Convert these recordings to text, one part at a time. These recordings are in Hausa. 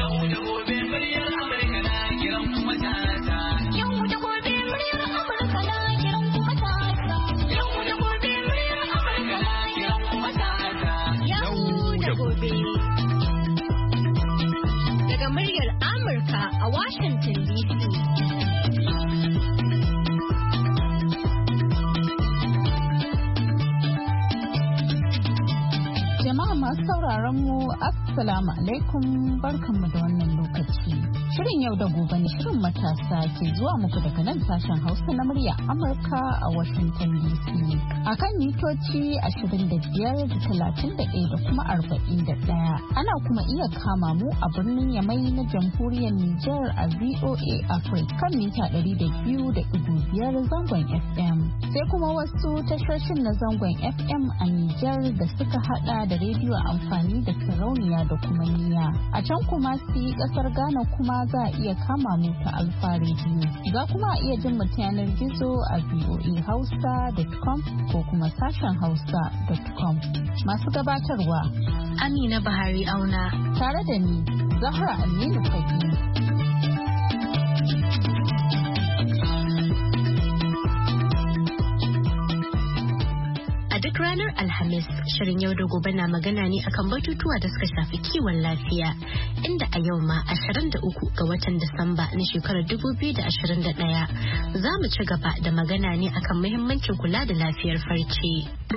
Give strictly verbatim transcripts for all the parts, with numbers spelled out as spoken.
Assalamu alaikum, barkanmu da wannan lokaci. Shirin yau da gobe ne shirin matasa ke zuwa muku daga nan sashen Hausa na murya Amurka a Washington D C. Akan mitoci ashirin da biyar da talatin da ɗaya da kuma arba'in da ɗaya. Ana kuma iya kama mu a birnin Yamai na Jamhuriyar Nijar a V O A Africa kan mita ɗari da biyu da ɗigo biyar zangon F M. Sai kuma wasu tashoshin na zangon F M a Nijar da suka hada da rediyo amfani da sarauniya da kuma niya. A can kuma su kasar Ghana kuma za a iya kama mu ta Alfa Radio. Za kuma a iya jin mu yanar gizo a v o a hausa dot com ko kuma sashen hausa dot com. Masu gabatarwa Amina Bahari Auna tare da ni Zahra Aminu Fagi. Ranar Alhamis, shirin yau da gobe na magana ne akan batutuwa da suka shafi kiwon lafiya, inda a yau ma ashirin da uku ga watan Disamba na shekarar dubu biyu da ashirin da ɗaya za mu ci gaba da magana ne akan muhimmancin kula da lafiyar farce.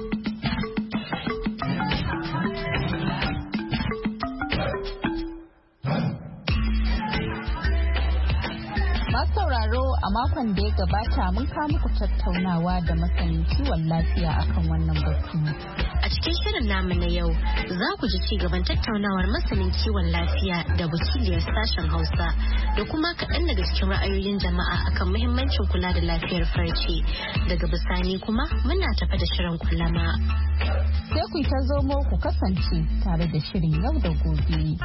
A makon da ya gabata mun kawo muku tattaunawa da masanin kiwon lafiya akan wannan batu. A cikin shirin namu na yau za ku ji ci gaban tattaunawar masanin kiwon lafiya da wakiliyar sashen Hausa da kuma kaɗan daga cikin ra'ayoyin jama'a akan muhimmancin kula da lafiyar farce. Daga bisani kuma muna tafa da shirin kwalama. Sai ku ta zomo ku kasance tare da shirin yau da gobe.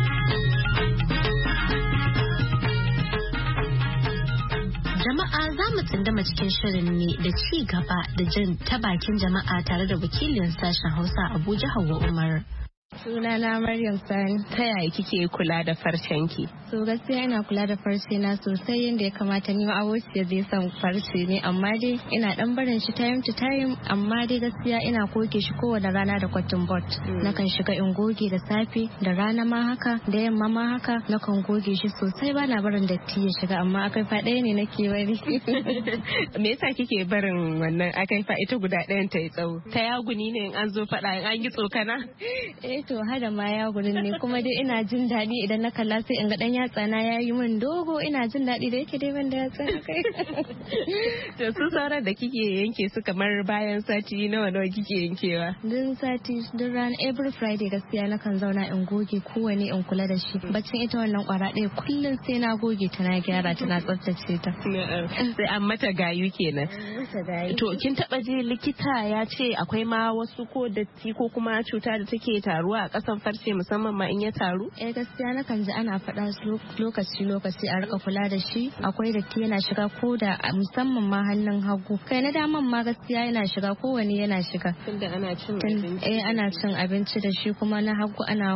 Jama'a za mu tsindama cikin shirin ne da ci gaba da jin ta bakin jama'a tare da wakilin sashen Hausa Abuja Hauwa Umar. Sunana Maryam Sani. Ta yaya kike kula da farcenki? So gaskiya ina kula da farce na sosai yadda ya kamata, ni ma abociyar zai san farce ne, amma dai ina dan barin shi time to time, amma dai gaskiya ina goge shi kowane rana da cotton bud. Nakan shiga in goge da safe, da rana ma haka, da yamma ma haka, nakan goge shi sosai, bana barin datti ya shiga, amma akaifa ɗaya ne nake bari. Me yasa kike barin wannan akaifa ita guda ɗayan ta yi tsawo? Ta yaguni ne in an zo faɗa in an yi tsokana? Eh to hada ma ya gurin ne, kuma dai ina jin daɗi idan na kalla sai in ga dan yatsa na yayi min dogo, ina jin daɗi da yake dai ban da yatsa kai. To su sauran da kike yanke su kamar bayan sati nawa nawa kike yankewa? Dun sati dun ran every Friday gaskiya na kan zauna in goge kowane in kula da shi. Baccin ita wannan kwara ɗaya kullum sai na goge ta na gyara ta na tsaftace ta. Sai an mata gayu kenan. To kin taba je likita ya ce akwai ma wasu ko datti ko kuma cuta da take taruwa a kasan farce musamman ma in ya taru? Eh gaskiya na kan ji ana faɗa lokaci lokaci a rika kula da shi. Akwai datti yana shiga ko da musamman ma hannun hagu. Kai na daman ma gaskiya yana shiga, kowane yana shiga. Tunda ana cin abinci. Eh ana cin abinci da shi, kuma na hagu ana.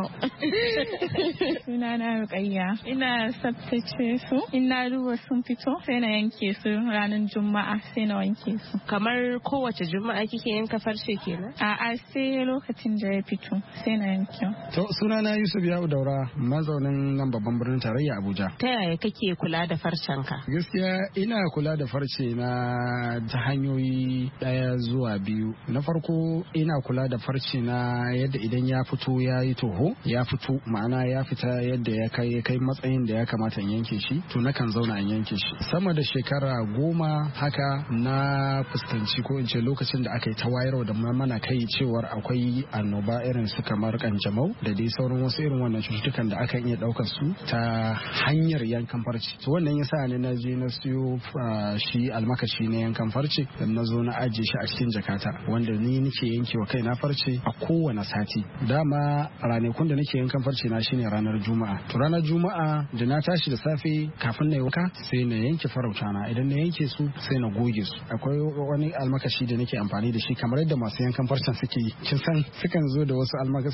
Sunana Rukayya. Ina tsaftace su. In na duba sun fito sai na yanke su ranar Juma'a, sai na wanke su. Kamar kowace Juma'a kike yanka farce kenan? A'a sai lokacin da ya fito sai na yanke. To sunana Yusuf Yawu Daura, mazaunin nan babban birnin tarayya Abuja. Ta yaya kake kula da farcenka? Gaskiya ina kula da farce na ta hanyoyi daya zuwa biyu. Na farko ina kula da farce na yadda idan ya fito ya yi toho, ya fito ma'ana ya fita yadda ya kai kai matsayin da ya kamata in yanke shi, to nakan zauna in yanke shi. Sama da shekara goma haka na fuskanci ko in ce lokacin da aka yi ta wayarwa da mana kai cewar akwai annoba irin su kamar kanjamau da dai sauran wasu irin wannan cututtukan da aka iya daukar su ta hanyar yankan farce. So wannan yasa ne na je na siyo shi almakashi na yankan farce, dan na zo na ajiye shi a cikin jakata wanda ni nake yankewa kaina farce a kowane sati. Dama ranakun da nake yankan farce na shine ranar Juma'a. To ranar Juma'a da na tashi da safe kafin na yi wanka sai na yanke farauta na, idan na yanke su sai na goge su. Akwai wani almakashi da nake amfani da shi kamar yadda masu yankan farcen suke yi. Kin san sukan zo da wasu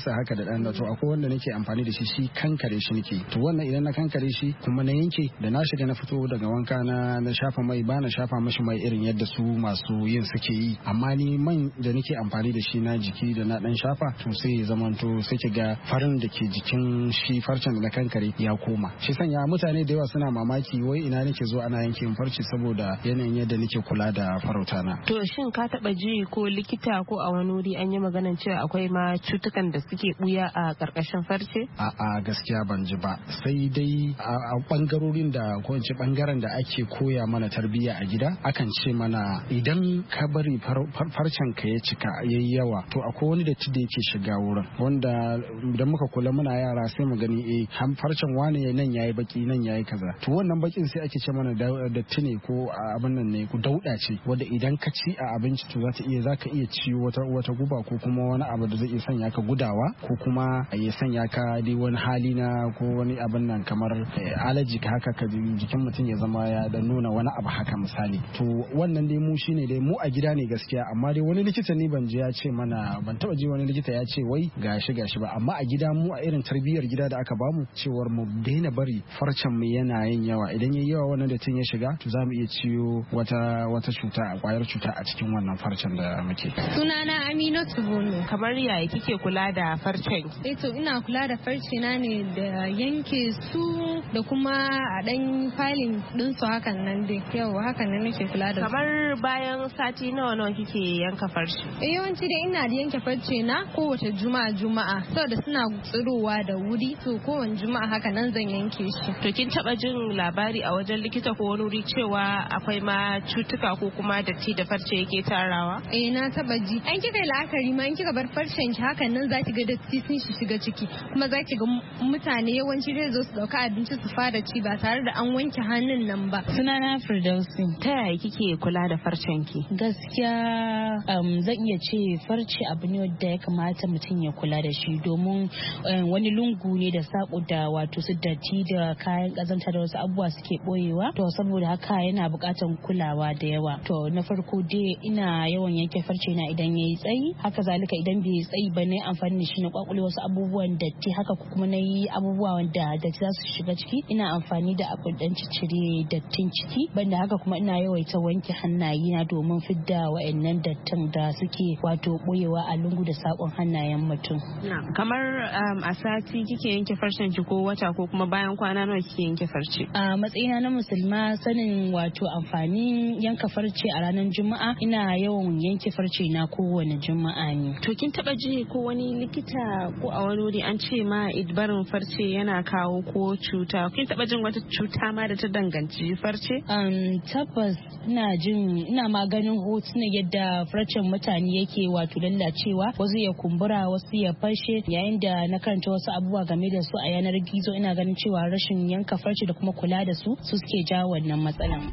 masa haka da dan to akwai wanda nake amfani da shi shi kankare shi nake to wannan idan na kankare shi kuma na yanke da na shiga na fito daga wanka na na shafa mai ba na shafa mashi mai irin yadda su masu yin suke yi amma ni man da nake amfani da shi na jiki da na dan shafa to sai ya zamanto sai ki ga farin da ke jikin shi farcen da na kankare ya koma shi sanya mutane da yawa suna mamaki wai ina nake zo ana yanke farce saboda yanayin yadda nake kula da farauta na. To shin ka taba ji ko likita ko a wani wuri an yi maganar cewa akwai ma cutukan da suke buya a karkashin farce? A'a gaskiya ban ji ba sai dai a bangarorin da ko in ce bangaren da ake koya mana tarbiyya a gida akan ce mana idan ka bari farcen ka ya cika yayi yawa to akwai wani datti da yake shiga wurin wanda idan muka kula muna yara sai mu gani eh farcen wane nan yayi baki nan yayi kaza to wannan bakin sai ake ce mana datti ne ko abin nan ne ku dauda ce wanda idan ka ci a abinci to zata iya zaka iya ciwo wata wata guba ko kuma wani abu da zai iya sanya ka gudawa ko kuma ya sanya ka dai wani hali na ko wani abin nan kamar allergy ka haka ka jikin mutum ya zama ya da nuna wani abu haka misali to wannan dai mu shine dai mu a gida ne gaskiya amma dai wani likita ne ban ji ya ce mana ban taba ji wani likita ya ce wai gashi gashi ba amma a gida mu a irin tarbiyyar gida da aka bamu cewar mu daina bari farcen mu yana yin yawa idan yayi yawa wannan da tun ya shiga to zamu iya ciyo wata wata cuta a kwayar cuta a cikin wannan farcen da muke. Sunana Aminatu Bono. Kamar yaya kike kula da farcen? Eh to ina kula da farce na ne da yanke su da kuma a dan filin din su hakan nan dai. Yau hakan nan nake kula da su. Kamar bayan sati nawa nawa kike yanka farce? Eh yawanci dai ina da yanke farce na kowace juma'a juma'a saboda suna tsirowa da wuri to kowace juma'a haka nan zan yanke shi. To kin taba jin labari a wajen likita ko wani wuri cewa akwai ma cutuka ko kuma datti da farce yake tarawa? Eh na taba ji. An kika yi la'akari ma in kika bar farcen ki hakan nan zaki ga datti sun shiga ciki kuma zaki ga mutane yawanci zai zo su dauka abinci su fara ci ba tare da an wanke hannun nan ba. Sunana Firdausi. Ta yaya kike kula da farcen ki? Gaskiya zan iya ce farce abu ne wanda ya kamata mutum ya kula da shi domin wani lungu ne da sako da wato su datti da kayan kazanta da wasu abubuwa suke boyewa to saboda haka yana buƙatar kulawa da yawa. To na farko dai ina yawan yanke farce na idan yayi tsayi haka zalika idan bai tsayi ba ne amfani da shi na kwakule wasu abubuwan datti haka kuma na yi abubuwa wanda datti za su shiga ciki ina amfani da abu dan cire dattin ciki banda haka kuma ina yawaita wanke hannaye na domin fidda wa'annan dattin da suke wato boyewa a lungu da sakon hannayen mutum. Kamar a sati kike yanke farcen ki ko wata ko kuma bayan kwana nawa kike yanke farce? A matsayina na musulma sanin wato amfanin yanka farce a ranar juma'a ina yawan yanke farce na kowane juma'a ne. To kin taba ji ko wani likita ko a wani wuri an ce ma barin farce yana kawo ko cuta kin taba jin wata cuta ma da ta danganci farce? Um, tabbas ina jin ina maganin hotunan yadda farcen mutane yake wato lallacewa wasu ya kumbura wasu ya fashe yayin da na karanta wasu abubuwa game da su a yanar gizo ina ganin cewa rashin yanka farce da kuma kula da su su suke jawo wannan matsalan.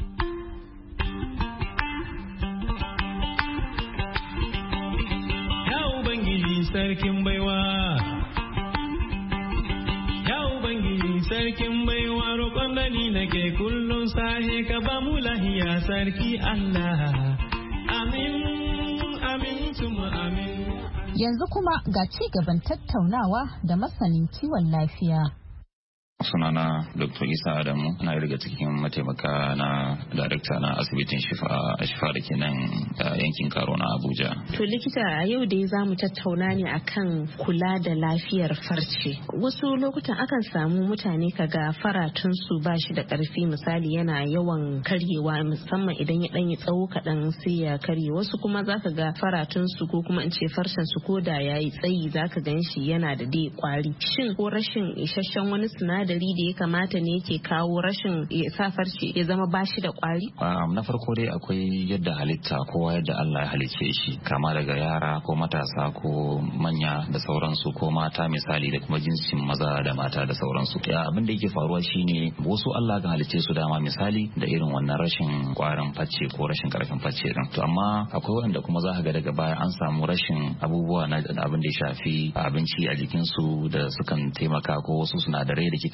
Sarkin baiwa ya Ubangiji sarkin baiwa roƙon da ni nake kullum sahe ka ba mu lahiya sarki Allah amin amin tuma amin. Yanzu kuma ga ci gaban tattaunawa da masanin kiwon lafiya. Sunana Doctor Isa Adamu na daga cikin mataimaka na darakta na asibitin Shifa Shifa da ke nan yankin Karo na Abuja. To likita a yau dai za mu tattauna ne akan kula da lafiyar farce. Wasu lokutan akan samu mutane kaga faratun su ba shi da karfi misali yana yawan karyewa musamman idan ya danyi tsawo kaɗan sai ya karye. Wasu kuma zaka ga faratun su ko kuma in ce farcen su ko da yayi tsayi zaka gan shi yana da dai kwari. Shin ko rashin isasshen wani sinadari da ya kamata ne yake kawo rashin sa farce ya zama bashi da kwari? Na farko dai akwai yadda halitta kowa yadda Allah ya halicce shi kama daga yara ko matasa ko manya da sauransu ko mata misali da kuma jinsin maza da mata da sauransu. Ya abin da yake faruwa shine wasu Allah kan halicce su dama misali da irin wannan rashin kwarin face ko rashin karfin face din. To amma akwai wanda kuma za ka ga daga baya an samu rashin abubuwa na abin da ya shafi abinci a jikinsu da sukan taimaka ko wasu sinadarai da kika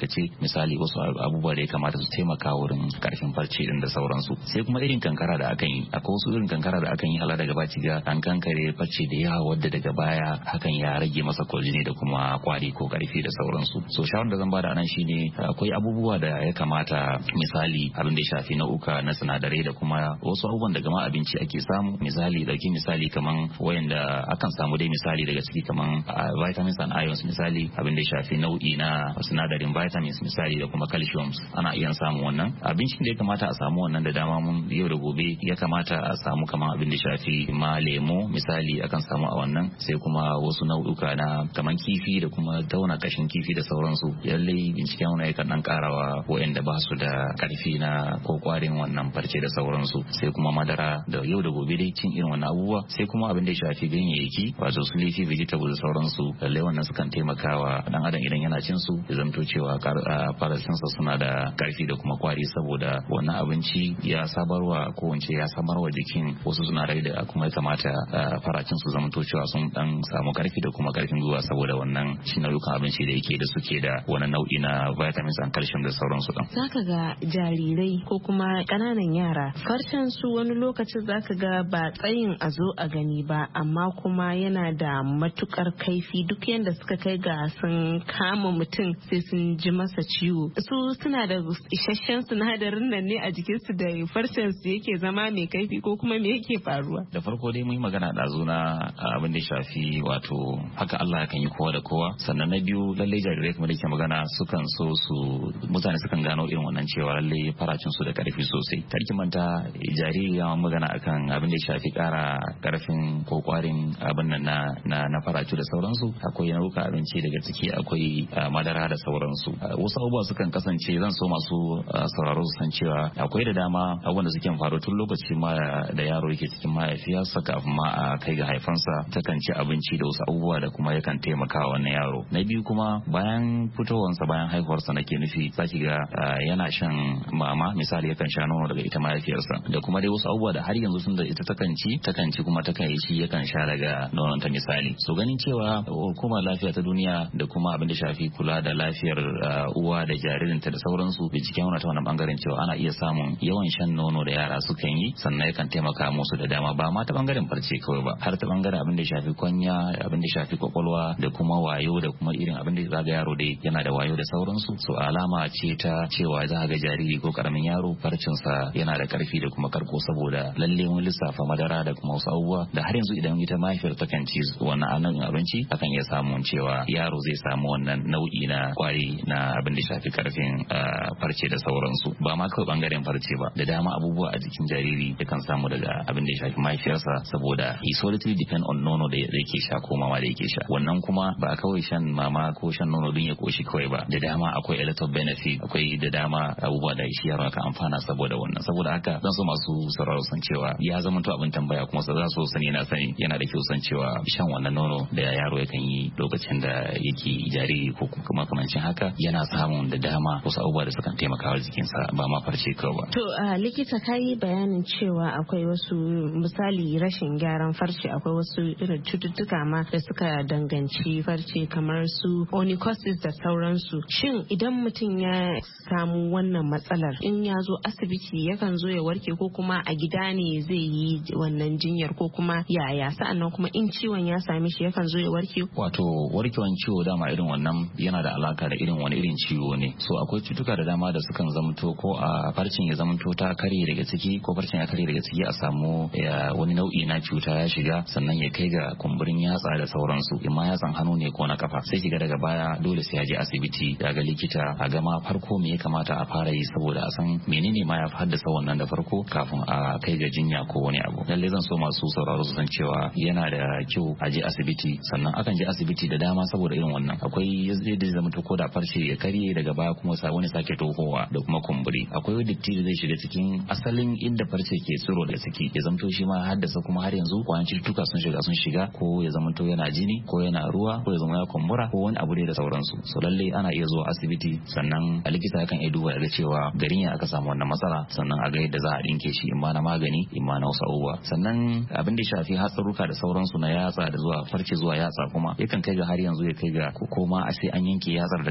aikace misali wasu abubuwa da ya kamata su taimaka wurin karfin farce din da sauransu. Sai kuma irin kankara da akan yi, akwai wasu irin kankara da akan yi hala daga baci ga an kankare farce da yawa wadda daga baya hakan ya rage masa kwaljini da kuma kwari ko karfi da sauransu. So shawarar da zan bada anan shine akwai abubuwa da ya kamata misali abin da ya shafi nau'uka na sinadarai da kuma wasu abubuwan daga ma abinci ake samu, misali dauki misali kaman wayanda akan samu dai misali daga ciki kaman vitamins and ions, misali abin da ya shafi nau'i na sinadarin vitamins misali da kuma calcium ana iya samu wannan. Abincin da ya kamata a samu wannan da dama mun yau da gobe ya kamata a samu kaman abin da ya shafi ma lemo misali akan samu a wannan, sai kuma wasu nau'uka na kaman kifi da kuma tauna kashin kifi da sauransu. Lallai binciken wannan yakan dan karawa wayanda ba su da karfi na ko kwarin wannan farce da sauransu. Sai kuma madara da yau da gobe dai cin irin wannan abubuwa. Sai kuma abin da ya shafi ganyayyaki wato su leafy vegetables da sauransu, lallai wannan sukan taimakawa dan adam idan yana cin su ya zamto cewa farasinsa suna da karfi da kuma kwari, saboda wannan abinci ya sabarwa ko wance ya samarwa jikin wasu sinadarai da kuma ya kamata faracin su zamto cewa sun dan samu karfi da kuma karfin gwiwa saboda wannan cin nau'ukan abinci da yake da suke da wani nau'i na vitamins and calcium da sauransu din. Zaka ga jarirai ko kuma kananan yara farcen su wani lokacin zaka ga ba tsayin a zo a gani ba, amma kuma yana da matukar kaifi duk yanda suka kai ga sun kama mutum sai sun ji masa ciwo. Su suna da isasshen sinadarin nan ne a jikinsu da farcen su yake zama mai kaifi ko kuma me yake faruwa? Da farko dai mun yi magana ɗazu na abin da shafi wato haka Allah kan yi kowa da kowa. Sannan na biyu lallai jarirai kuma da ke magana sukan so su mutane sukan gano irin wannan cewa lallai faracin su da karfi sosai. Karki manta jariri ya magana akan abin da shafi kara karfin ko kwarin abin nan na na, na faracu da sauransu. Akwai nau'uka abinci daga ciki akwai madara da sauransu. Wasu abubuwa sukan kasance zan so masu sauraro su san cewa akwai da dama abubuwan da suke faru tun lokacin ma da yaro yake cikin mahaifiyarsa kafin ma a kai ga haifansa, takan ci abinci da wasu abubuwa da kuma yakan taimaka wa wannan yaro. Na biyu kuma bayan fitowarsa bayan haihuwarsa nake nufi zaki ga yana shan mama misali yakan sha nono daga ita mahaifiyarsa da kuma dai wasu abubuwa da har yanzu sun da ita takan ci takan ci kuma takan yi shi yakan sha daga nonon ta misali. So ganin cewa hukumar lafiya ta duniya da kuma abin da shafi kula da lafiyar uwa da jaririnta da sauransu binciken wani ta wani bangaren cewa ana iya samun yawan shan nono da yara sukan yi sannan yakan taimaka musu da dama ba ma ta bangaren farce kawai ba har ta bangaren abin da shafi kwanya abin da shafi kwakwalwa da kuma wayo da kuma irin abin da zaga yaro dai yana da wayo da sauransu. So alama ce ta cewa za ga jariri ko karamin yaro farcinsa yana da karfi da kuma karko saboda lalle mun lissafa madara da kuma wasu abubuwa da har yanzu idan ita mahaifiyar ta kan ci wannan anan abinci akan iya samun cewa yaro zai samu wannan nau'i na kwari na abin da shafi karfin farce da sauransu. Ba ma kawai bangaren farce ba da dama abubuwa a jikin jariri yakan samu daga abin da ya shafi mahaifiyarsa saboda he solely depend on nono da yake sha ko mama da yake sha. Wannan kuma ba kawai shan mama ko shan nono din ya koshi kawai ba, da dama akwai a lot of benefit, akwai da dama abubuwa da shi yaro kan amfana saboda wannan. Saboda haka zan so masu sauraro san cewa ya zama to abin tambaya kuma za su sani na sani yana da kyau san cewa shan wannan nono da yaro yakan yi lokacin da yake jariri ko kuma kamancin haka yana samun da dama wasu abubuwa da sukan taimaka wa jikinsa ba ma farce kawai ba. To a likita ka yi bayanin cewa akwai wasu misali rashin gyaran farce, akwai wasu irin cututtuka ma da suka danganci farce kamar su onychosis da sauransu. Shin idan mutum ya samu wannan matsalar in ya zo asibiti yakan zo ya warke ko kuma a gida ne zai yi wannan jinyar ko kuma yaya? Sa'annan kuma in ciwon ya same shi yakan zo ya warke? Wato warkewan ciwo dama irin wannan yana da alaka da irin wani irin ciwo ne. So akwai cutuka da dama da sukan zamto ko a farcin ya zamto ta karye daga ciki ko farcin ya karye daga ciki a samu wani nau'i na cuta ya shiga sannan ya kai ga kumburin yatsa da sauransu, imma yatsan hannu ne ko na kafa. Sai kiga daga baya dole sai ya je asibiti ya ga likita a gama farko me ya kamata a fara yi saboda a san menene ma ya haddasa wannan da farko kafin a kai ga jinya ko wani abu. Lalle zan so masu sauraro su san cewa yana da kyau a je asibiti, sannan akan je asibiti da dama saboda irin wannan. Akwai yadda zama to ko da farce ya karye daga baya kuma sa wani sake tohowa da kuma kumburi. Akwai datti da zai shiga cikin asalin inda farce ke tsiro da ciki ya zamto shi ma haddasa kuma har yanzu kwayan cututtuka sun shiga sun shiga ko ya zamto yana jini ko yana ruwa ko ya zama ya kumbura ko wani abu ne da sauransu. So lalle ana iya zuwa asibiti sannan a likita yakan iya duba da cewa garin ya aka samu wannan matsala sannan a ga yadda za a dinke shi in ma na magani in ma na wasu abubuwa. Sannan abin da ya shafi hatsaruka da sauransu na yatsa da zuwa farce zuwa yatsa kuma yakan kai ga har yanzu ya kai ga ko ma a sai an yanke yatsar daga baya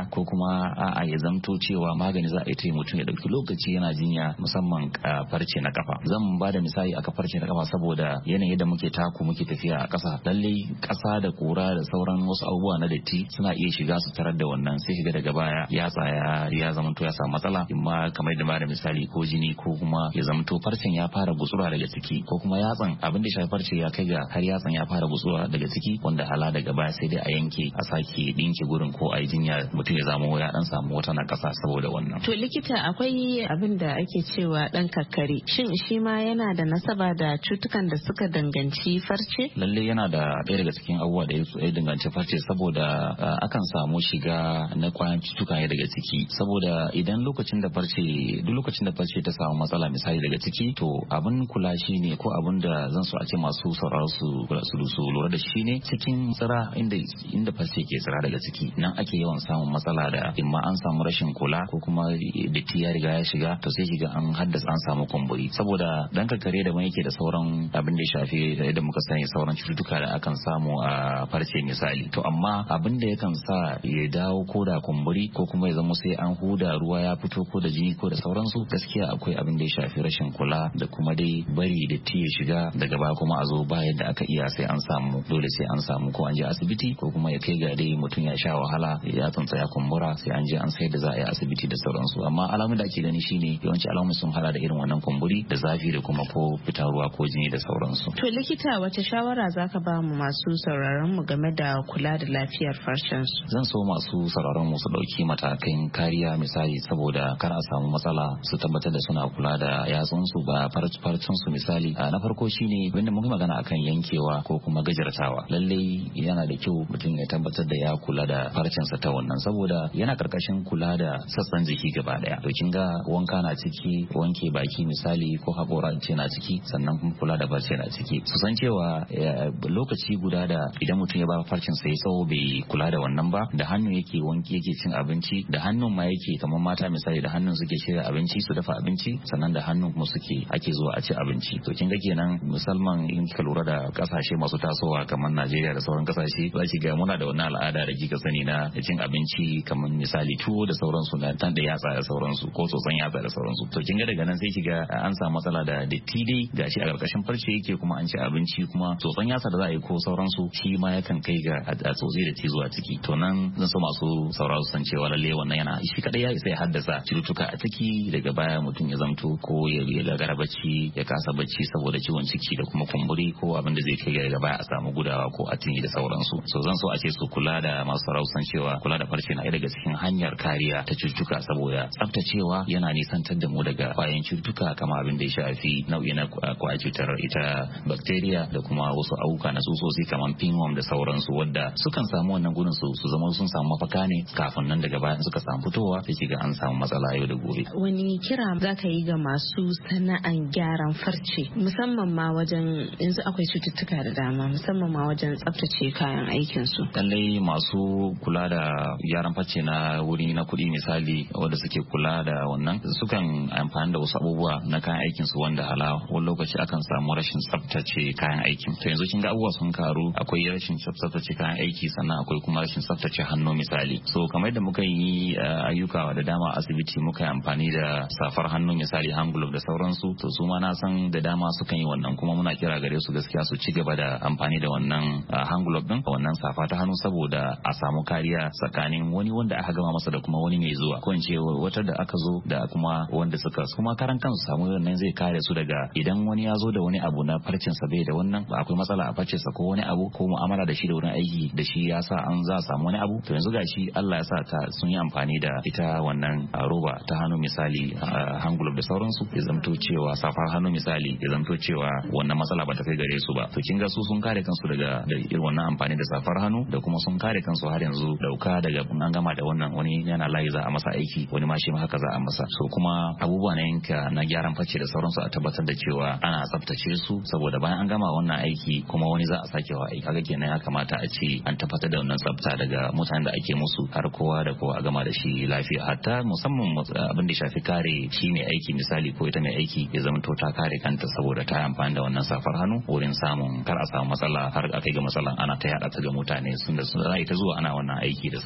tsada ko kuma a'a ya zamto cewa magani za a yi ta mutum ya dauki lokaci yana jinya musamman farce na kafa. Zan ba da misali aka farce na kafa saboda yanayin da muke taku muke tafiya a ƙasa, lalle ƙasa da kura da sauran wasu abubuwa na datti suna iya shiga su tarar da wannan, sai shiga daga baya ya tsaya ya zamanto ya samu matsala, imma kamar da ba da misali ko jini ko kuma ya zamanto farcen ya fara gutsura daga ciki ko kuma yatsan abin da shafi farce ya kai ga har yatsan ya fara gutsura daga ciki wanda hala daga baya sai dai a yanke a sake dinke gurin ko a yi jinya mutum ya zamo ya dan samu wata na ƙasa saboda wannan. To likita akwai abin da ake cewa dan kakkare, shin shi ma yana da nasaba da cutukan da suka danganci farce? Lalle yana da ɗaya daga cikin abubuwa da ya danganci farce saboda akan samu shiga na kwayan cutuka ne daga ciki, saboda idan lokacin da farce duk lokacin da farce ta samu matsala misali daga ciki, to abin kula shi ne ko abin da zan so a ce masu sauraro su su lura da shi ne cikin tsira inda inda farce ke tsira daga ciki nan ake yawan samun matsala da imma an samu rashin kula ko kuma datti ya riga ya shiga, to sai shiga an haddasa an samu kumburi, saboda dan kakkare da mai yake da sauran abin da ya shafi da muka sani sauran cututtuka da akan samu a farce misali. To amma abin da yakan sa ya dawo ko da kumburi ko kuma ya zama sai an huda ruwa ya fito ko da jini ko da sauransu, gaskiya akwai abin da ya shafi rashin kula da kuma dai bari datti ya shiga daga baya kuma a zo ba yadda aka iya sai an samu dole sai an samu ko an je asibiti ko kuma ya kai ga dai mutum ya sha wahala ya tsantsa ya kumbura sai an je an sai da za a yi asibiti da sauransu. Amma alamun da ake gani shine yawanci alamun sun hada da irin wannan kumburi da zafi da kuma ko fitar ruwa ko jini da sauransu. To likita wace shawara zaka ba mu masu sauraron mu game da kula da lafiyar farcen su? Zan so masu sauraron mu su dauki matakan kariya misali saboda kar a samu matsala su tabbatar da suna kula da yatsun su ba farcen su misali. Na farko shine wanda muke magana akan yankewa ko kuma gajartawa, lalle yana da kyau mutum ya tabbatar da ya kula da farcen sa ta wannan saboda yana karkashin kula da sassan jiki gaba daya. To kin ga wanka na ciki, wanke baki misali ko hakora ce na ciki, sannan kuma kula da farce na ciki. Su san cewa lokaci guda da idan mutum ya ba farcen sa ya tsawo bai kula da wannan ba, da hannu yake wanki yake cin abinci, da hannun ma yake kamar mata misali da hannun suke shirya abinci su dafa abinci, sannan da hannun kuma suke ake zuwa a ci abinci. To kin ga kenan musamman in kika lura da kasashe masu tasowa kamar Najeriya da sauran kasashe, za ki ga muna da wannan al'ada da kika sani na cin abinci kamar misali tuwo da sauransu na tan da yatsa da sauransu ko tsotson yatsa da sauransu. To kin ga daga nan sai kiga an samu matsala da datti dai gashi a karkashin farce yake kuma an ci abinci kuma tsotson yatsa da za a yi ko sauransu shi ma yakan kai ga a tsotsi da ci zuwa ciki. To nan zan so masu sauraro san cewa lalle wannan yana shi kadai ya isa ya haddasa cututtuka a ciki, daga baya mutum ya zamto ko ya gagara bacci ya kasa bacci saboda ciwon ciki da kuma kumburi ko abin da zai kai ga baya a samu gudawa ko a tini da sauransu. So zan so a ce su kula da masu sauraro san cewa kula da farce na daga cikin hanyar kariya ta cututtuka saboda tsaftacewa yana nisantar da mu daga kwayoyin cututtuka kamar abin da ya shafi nau'i na kwayar cutar ita bacteria da kuma wasu auka na tsutsotsi kamar pinworm da sauransu wadda sukan samu wannan gurin su su zama sun samu mafaka ne kafin nan daga baya suka samu fitowa sai kiga an samu matsala yau da gobe. Wani kira za ka yi ga masu sana'an gyaran farce musamman ma wajen yanzu akwai cututtuka da dama musamman ma wajen tsaftace kayan aikin su? Lallai masu kula da gyaran farce na wuri na kuɗi misali wanda suke kula da wannan sukan amfani da wasu abubuwa na kayan aikin su wanda hala wani lokaci akan samu rashin tsaftace kayan aikin. To yanzu kin ga abubuwa sun karu, akwai rashin tsaftace kayan aiki sannan akwai kuma rashin tsaftace hannu misali. So kamar yadda muka yi ayyuka da dama a asibiti muka yi amfani da safar hannu misali hand glove da sauransu, to su ma na san da dama sukan yi wannan kuma muna kira gare su gaskiya su ci gaba da amfani da wannan hand glove din wannan safa ta hannu saboda a samu kariya tsakanin wani wanda aka gama masa da kuma wani mai zuwa ko in ce wata da aka zo da kuma wanda suka kuma karan kansu samu wannan zai kare su daga idan wani ya zo da wani abu na farcin sa bai da wannan akwai matsala a farcin sa ko wani abu ko mu'amala da shi da wurin aiki da shi ya sa an za a samu wani abu. To yanzu gashi Allah ya sa ta sun yi amfani da ita wannan roba ta hannu misali hand glove da sauransu ya zamto cewa safar hannu misali ya zamto cewa wannan matsala ba ta kai gare su ba. To kin ga su sun kare kansu daga da irin wannan amfani da safar hannu da kuma sun kare kansu har yanzu dauka daga an gama da wannan wani yana layi za a masa aiki wani ma shi ma haka za a masa. So kuma abubuwa na yanka na gyaran face da sauransu a tabbatar da cewa ana tsaftace su saboda bayan an gama wannan aiki kuma wani za a sake wa aiki. Kaga kenan ya kamata a ce an tabbatar da wannan tsafta daga mutanen da ake musu har kowa da kowa a gama da shi lafiya, hatta musamman abin da shafi kare shi mai aiki misali ko ita mai aiki ya zama to ta kare kanta saboda ta amfani da wannan safar hannu wurin samun kar a samu matsala har a kai ga matsalan ana ta yada ta ga mutane sun da sun ita zuwa ana wannan aiki da sauransu.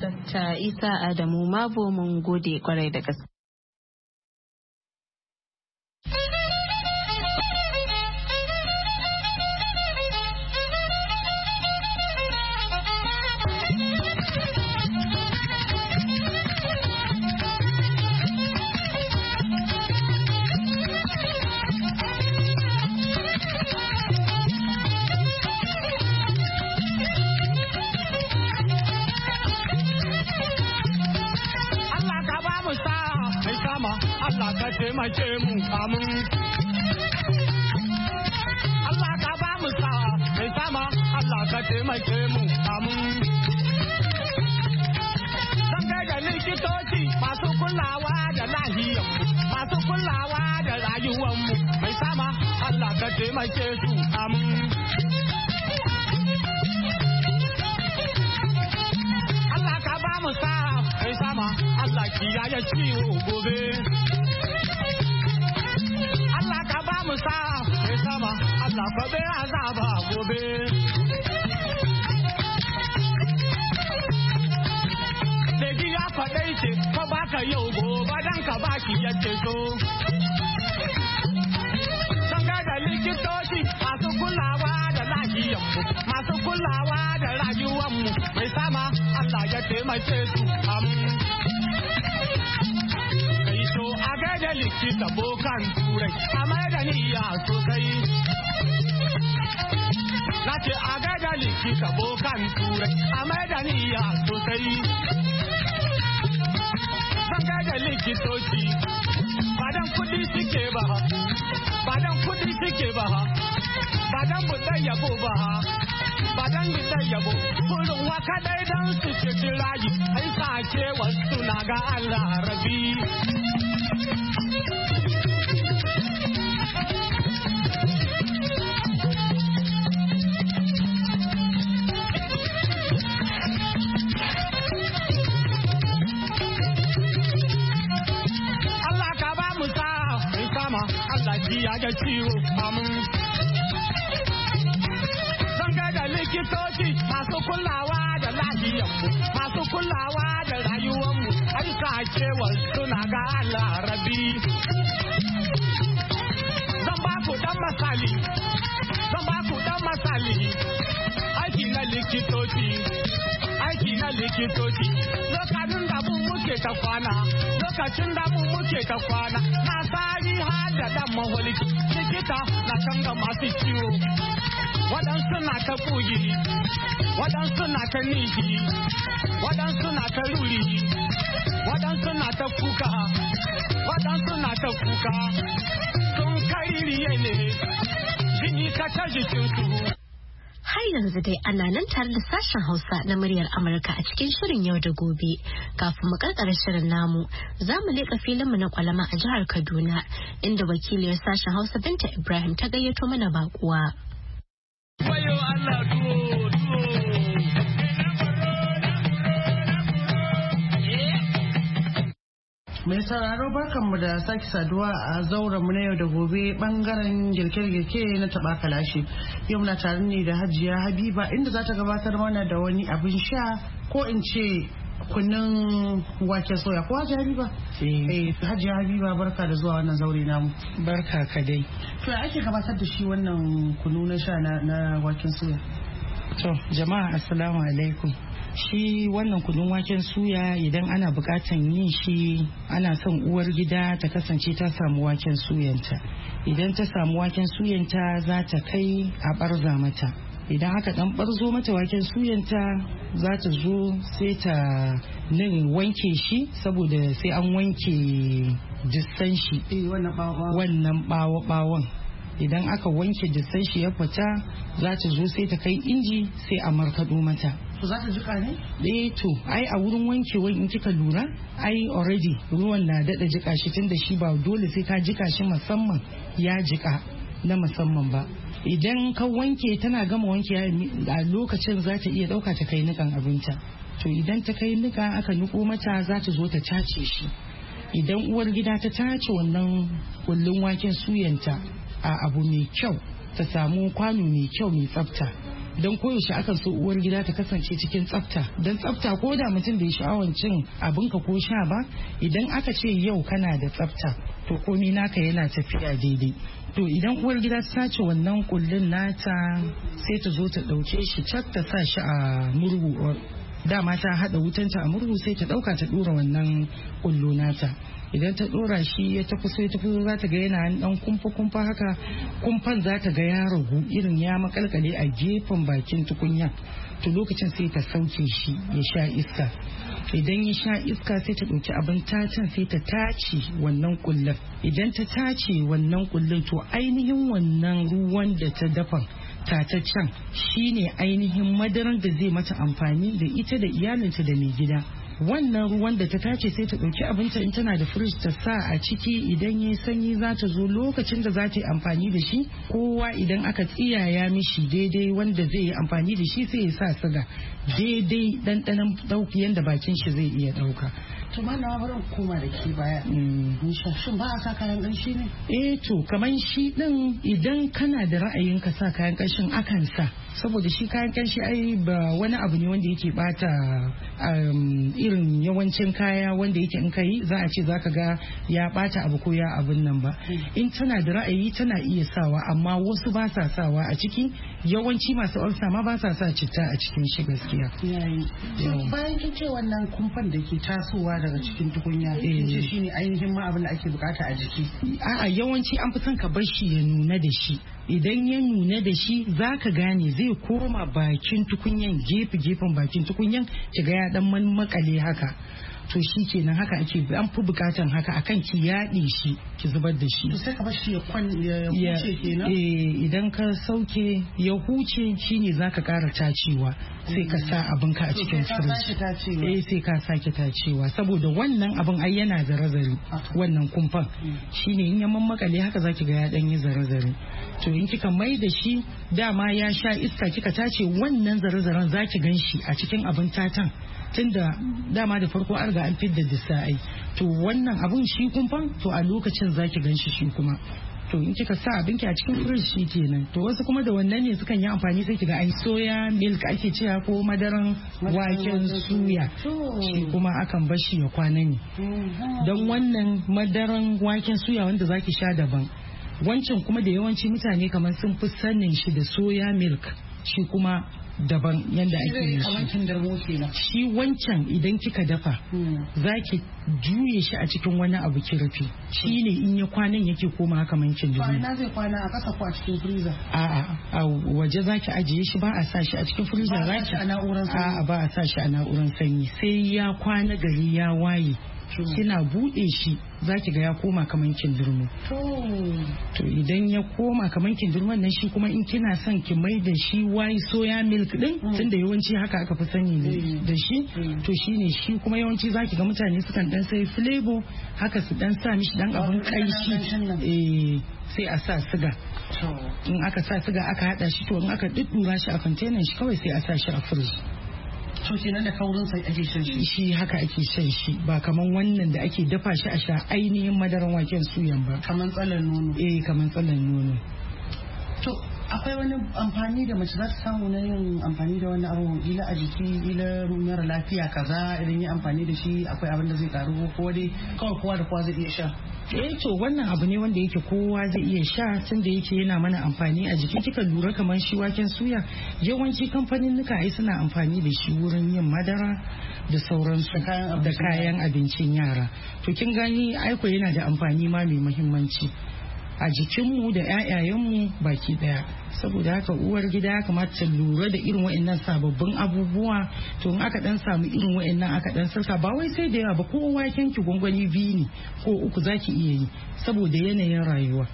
Dokta Isa Adamu Mabo mun gode kwarai da gaske. Allah ka taimake mu amin. Allah ka ba mu sa'a mai sama Allah ka taimake mu amin. Zan kai da likitoci masu kulawa da lahiyar masu kulawa da rayuwar mu mai sama Allah ka taimake su amin. Allah ka ba mu sa'a mai sama Allah kiyaye ciwo gobe. mu sa mai sama Allah fa bai azaba gobe. Legi ya faɗai ce fa baka yau gobe dan ka baki yadda so. Sanga da likitoci masu kulawa da lahiyanmu masu kulawa da rayuwanmu mai sama Allah ya taimake su amin. Da likita bokan turai a mai da niyya sosai. Na ce a gaida likita bokan turai a mai da niyya sosai. San gaida likitoci badan kudi suke ba ha, badan kudi suke ba ha, badan budan yabo ba ha, badan budan yabo. Kurin waka dai dan su ce rayu ai sake wasu na ga Allah rabi. Ya ga ciwo amin. Zan ga da likitoci masu kulawa da lahiyanmu masu kulawa da rayuwanmu ai sakewar suna ga Allah rabi. Zan ba ku dan misali zan ba ku dan misali aiki na likitoci aiki na likitoci lokacin da mu muke ta kwana lokacin da mu muke ta kwana na sani har da dan maholiki likita na kanga masu ciwo waɗansu na ta kugi waɗansu na ta niji waɗansu na ta ruri waɗansu na ta kuka waɗansu na ta kuka sun kai riye ne jini ka ta jikinsu. Har yanzu dai ana nan tare da sashen Hausa na muryar Amurka a cikin shirin yau da gobe. Kafin mu karkare shirin namu, za mu leƙa filinmu na kwalama a jihar Kaduna, inda wakiliyar sashen Hausa Binta Ibrahim ta gayyato mana bakuwa. Wayo Allah duwo duwo. Mai sauraro barkanmu da sake saduwa a zauren mu na yau da gobe bangaren girke-girke na taba kalashi. Yau muna tare ne da Hajiya Habiba inda za ta gabatar mana da wani abin sha ko in ce kunun wake soya ko Hajiya Habiba? Eh Hajiya Habiba barka da zuwa wannan zaure namu. Barka ka dai. To ake gabatar da shi wannan kunu na sha na waken soya? To jama'a assalamu alaikum. Shi wannan kunun waken suya idan ana bukatan yin shi ana son uwar gida ta kasance ta samu waken suyanta. Idan ta samu waken suyanta za ta kai a barza mata. Idan aka dan barzo mata waken suyanta za ta zo sai ta nin wanke shi saboda sai an wanke jissan shi wannan bawo-bawon. Idan aka wanke jissan shi ya fita za ta zo sai ta kai inji sai a markaɗo mata. To za ta jika ne? Eh to ai a wurin wankewan in kika lura ai already ruwan na daɗa jika shi tunda shi ba dole sai ka jika shi musamman ya jika na musamman ba. Idan ka wanke tana gama wanke a lokacin za ta iya ɗauka ta kai nikan abinta. To idan ta kai nika aka niko mata za ta zo ta tace shi. Idan uwar gida ta tace wannan kullun waken suyanta a abu mai kyau ta samu kwano mai kyau mai tsafta don koyaushe akan so uwar gida ta kasance cikin tsafta, don tsafta ko da mutum bai sha'awan cin abinka ko sha ba, idan aka ce yau kana da tsafta to komi naka yana tafiya daidai. To idan uwar gida ta sace wannan kullun nata sai ta zo ta dauke shi cak ta sa shi a murhu, dama ta hada wutanta a murhu sai ta dauka ta dora wannan kullu nata. Idan ta dora shi ya tafi sai ta fito za ta ga yana dan kumfa kumfa haka, kumfan za ta ga ya ragu irin ya makalkale a gefen bakin tukunya, to lokacin sai ta sauke shi ya sha iska. Idan ya sha iska sai ta ɗauki abin tacin sai ta tace wannan kullun. Idan ta tace wannan kullun to ainihin wannan ruwan da ta dafa tataccen shine ainihin madaran da zai mata amfani da ita da iyalinta da mai gida. Wannan ruwan da ta tace sai ta ɗauki abinta in tana da firij ta sa a ciki, idan ya sanyi za ta zo lokacin da za ta yi amfani da shi, kowa idan aka tsiyaya mishi daidai wanda zai yi amfani da shi sai ya sa siga daidai ɗanɗanon ɗauki yadda bakin shi zai iya ɗauka. To malama bari koma da ke baya. Shin ba a sa kayan ƙanshi ne? Eh to kaman shi din idan kana da ra'ayin ka sa kayan ƙanshin akan sa, saboda shi kayan ƙanshi ai ba wani abu ne wanda yake bata irin yawancin kaya wanda yake in kai za a ce zaka ga ya bata abu ko ya abun nan ba. In tana da ra'ayi tana iya sawa, amma wasu ba sa sawa a ciki, yawanci masu ulcer ma ba sa sa citta a cikin shi gaskiya. Bayan kin ce wannan kumfan da ke tasowa daga cikin tukunya, eh shine ainihin ma abin da ake bukata a jiki. A'a yawanci an fi son ka bar shi ya nuna da shi. Idan ya nuna da shi zaka gane zai koma bakin tukunyan, gefe gefen bakin tukunyan kiga ya dan makale haka. To shi kenan haka ake, an fi bukatan haka akan ki yaɗe shi ki zubar da shi. Sai ka bar shi ya kwan ya huce kenan. Eh idan ka sauke ya huce shine zaka ƙara tacewa sai ka sa abin ka a cikin firij. Eh sai ka sake tacewa saboda wannan abin ai yana zare-zare, wannan kumfan shine in ya mammakale haka zaki ga ya dan yi zare-zare. To in kika mai da shi dama ya sha iska kika tace, wannan zare-zaren zaki gan shi a cikin abin tatan. Tunda dama da farko an riga an fidda disa'ai, to wannan abun shi kumfan to a lokacin zaki ganshi shi kuma. To in kika sa abinki a cikin firij shi kenan. To wasu kuma da wannan ne sukan yi amfani sai kiga an soya milk ake cewa ko madaran waken suya, shi kuma akan bar shi ya kwana ne. Don wannan madaran waken suya wanda zaki sha daban, wancan kuma da yawanci mutane kamar sun fi sanin shi da soya milk, shi kuma daban yanda ake yi shi. Shi wancan idan kika dafa zaki juye shi a cikin wani abu ki rufe, shi ne in ya kwanan yake koma kamar kin dubu. Ina zai kwana a kasa ko a cikin freezer? A'a a waje zaki ajiye shi, ba a sa shi a cikin freezer. Ba a sa shi a na'urar sanyi. A'a ba a sa shi a na'urar sanyi, sai ya kwana gari ya waye. Kina bude shi zaki ga ya koma kaman kindirmo. To idan ya koma kaman kindirman nan shi kuma in kina son ki mai da shi wai soya milk din, tunda yawanci haka aka fi sani da shi, to shine shi kuma yawanci zaki ga mutane sukan dan sai flavor haka su dan sa mishi dan abun kaishi, eh sai a sa siga. In aka sa siga aka hada shi, to in aka duddura shi a container shi kawai sai a sa shi a fridge. To kenan da kaurin sai ake shan shi. Shi haka ake shan shi, ba kaman wannan da ake dafa shi a sha ainihin madaran waken suyan ba. Kaman tsalan nono. Eh kaman tsalan nono. To akwai wani amfani da mace za ta samu na yin amfani da wani abu ila a jiki, ila mara lafiya kaza idan yi amfani da shi akwai abin da zai karu ko dai kawai kowa da kowa zai iya sha? Eh to wannan abu ne wanda yake kowa zai iya sha, tunda yake yana mana amfani a jiki. Kika lura kamar shi waken suya yawanci kamfanin nuka ai suna amfani da shi wurin yin madara da sauransu da kayan abincin yara. To kin gani aiko yana da amfani ma mai muhimmanci a jikinmu da 'ya'yayenmu baki daya. Saboda haka uwar gida ya kamata ta lura da irin wa'annan sababbin abubuwa. To in aka dan samu irin wa'annan aka dan saka, ba wai sai da yawa ba, ko waken ki gwangwani biyu ne ko uku zaki iya yi saboda yanayin rayuwa.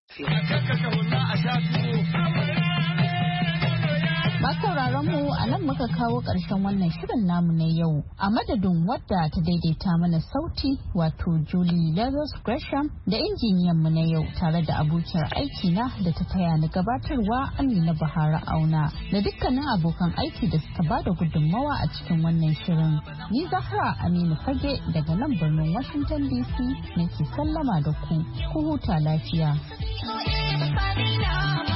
Masauraran mu a nan muka kawo ƙarshen wannan shirin namu na yau. A madadin wadda ta daidaita mana sauti wato Julie Lazarus Gresham da injiniyan mu na yau, tare da abokiyar aiki na da ta taya ni gabatarwa Amina Bahara Auna, da dukkanin abokan aiki da suka bada gudunmawa a cikin wannan shirin. Ni Zahra Aminu Fage daga nan birnin Washington D C nake sallama da ku. Ku huta lafiya.